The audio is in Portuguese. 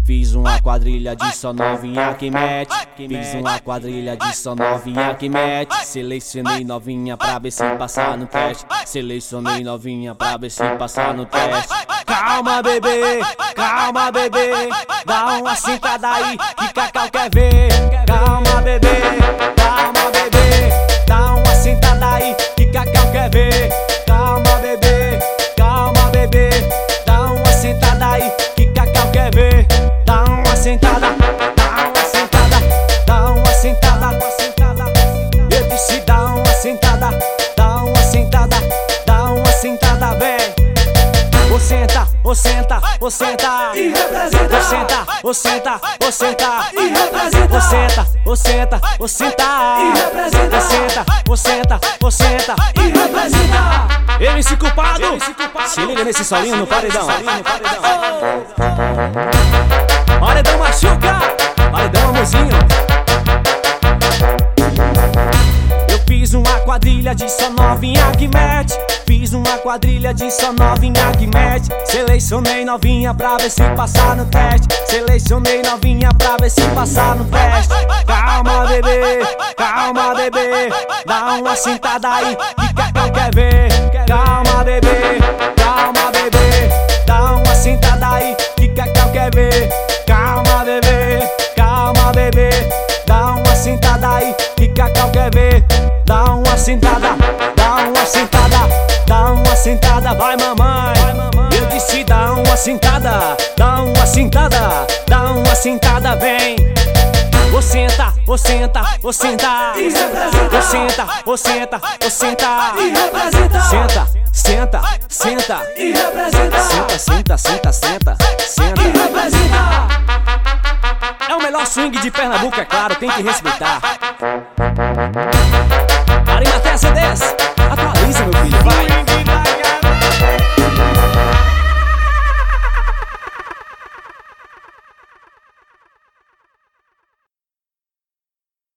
Fiz uma quadrilha de só novinha que mete. Fiz uma quadrilha de só novinha que mete. Selecionei novinha pra ver se passar no teste. Selecionei novinha pra ver se passar no teste. Calma bebê, dá uma sentada aí que Cacau quer ver. Calma bebê, dá uma sentada aí que Cacau quer ver. Calma bebê, dá uma sentada aí que Cacau quer ver. Dá uma sentada, dá uma sentada. Eu disse dá uma sentada, vem. Ô senta, e representa. Ô senta, E representa. ô senta, E representa. ô senta. E representa. MC Culpado, se liga nesse solinho no paredão. Paredão machuca, paredão amorzinho. Eu fiz uma quadrilha de só novinha que mete. Fiz uma quadrilha de só novinha que mete. Selecionei novinha pra ver se passar no teste. Selecionei novinha pra ver se passar no teste. Calma bebê, dá uma sentada aí que Cacau quer ver. Calma bebê, dá uma sentada aí que Cacau quer ver. Calma bebê, dá uma sentada aí que Cacau quer ver. Dá uma sentada, vai mamãe. Eu disse dá uma sentada, vem. Ô senta, E representa. ô senta. E representa. Senta. E representa. Senta. E representa. É o melhor swing de Pernambuco, é claro, tem que respeitar. Arimatea CDs, atualiza, meu filho.